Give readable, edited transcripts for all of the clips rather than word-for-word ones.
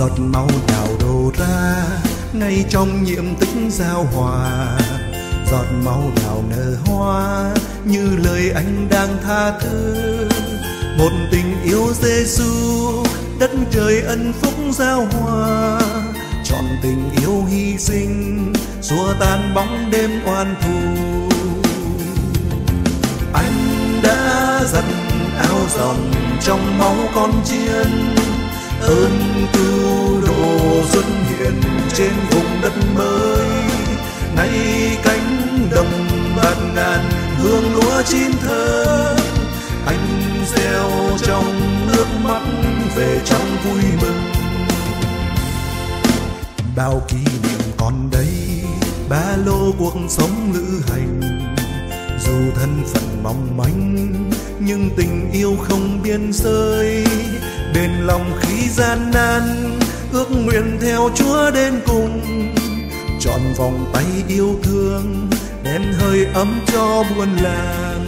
Giọt máu đào đổ ra ngay trong nhiệm tích giao hòa. Giọt máu đào nở hoa như lời anh đang tha thứ. Một tình yêu Giêsu, đất trời ân phúc giao hòa. Trọn tình yêu hy sinh, xua tan bóng đêm oan thù. Anh đã giặt áo giòn trong máu con chiên. Ơn cứu độ xuất hiện trên vùng đất mới. Nay cánh đồng bạt ngàn hương lúa chín thơm. Anh gieo trong nước mắt về trong vui mừng. Bao kỷ niệm còn đây, ba lô cuộc sống lữ hành. Dù thân phận mong manh nhưng tình yêu không biên giới. Bền lòng khi gian nan, ước nguyện theo Chúa đến cùng. Trọn vòng tay yêu thương, đem hơi ấm cho buôn làng.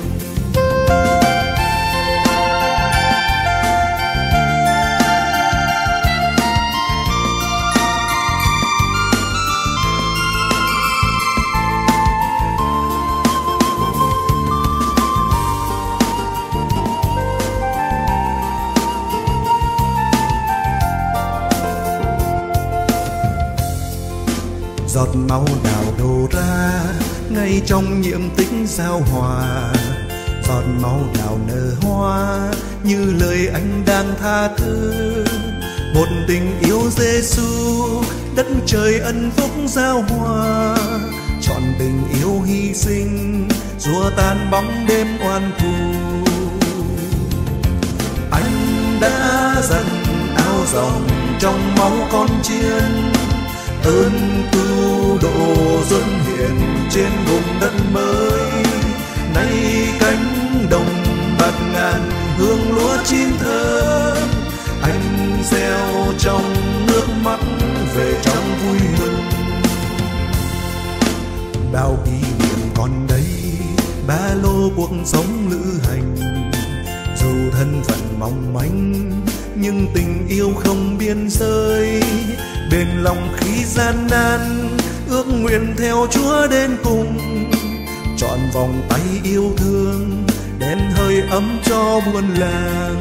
Giọt máu đào đổ ra ngay trong nhiệm tích giao hòa. Giọt máu đào nở hoa như lời anh đang tha thứ. Một tình yêu Giêsu, đất trời ân phúc giao hòa. Trọn tình yêu hy sinh, xua tan bóng đêm oan thù. Anh đã giặt áo giòn trong máu con chiên. Ơn cứu độ xuất hiện trên vùng đất mới. Nay cánh đồng bạt ngàn hương lúa chín thơm. Anh gieo trong nước mắt về trong vui mừng. Bao kỷ niệm còn đây, ba lô cuộc sống lữ hành. Dù thân phận mong manh nhưng tình yêu không biên giới. Bền lòng khi gian nan, ước nguyện theo Chúa đến cùng. Trọn vòng tay yêu thương, đem hơi ấm cho buôn làng.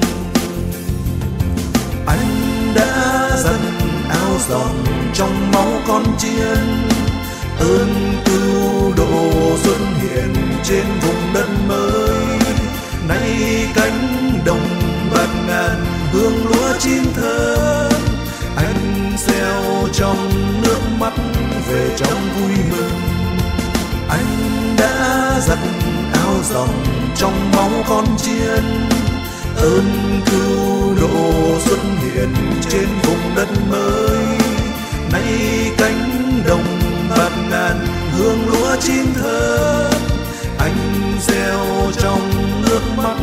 Anh đã giặt áo giòn trong máu con chiên. Ơn cứu độ xuất hiện trên vùng đất mới. Nay cánh đồng bạt ngàn hương lúa chín thơm. Anh gieo trong nước mắt về trong vui mừng. Anh đã giặt áo giòn trong máu con chiên. Ơn cứu độ xuất hiện trên vùng đất mới. Nay cánh đồng bạt ngàn hương lúa chín thơm. Anh gieo trong nước mắt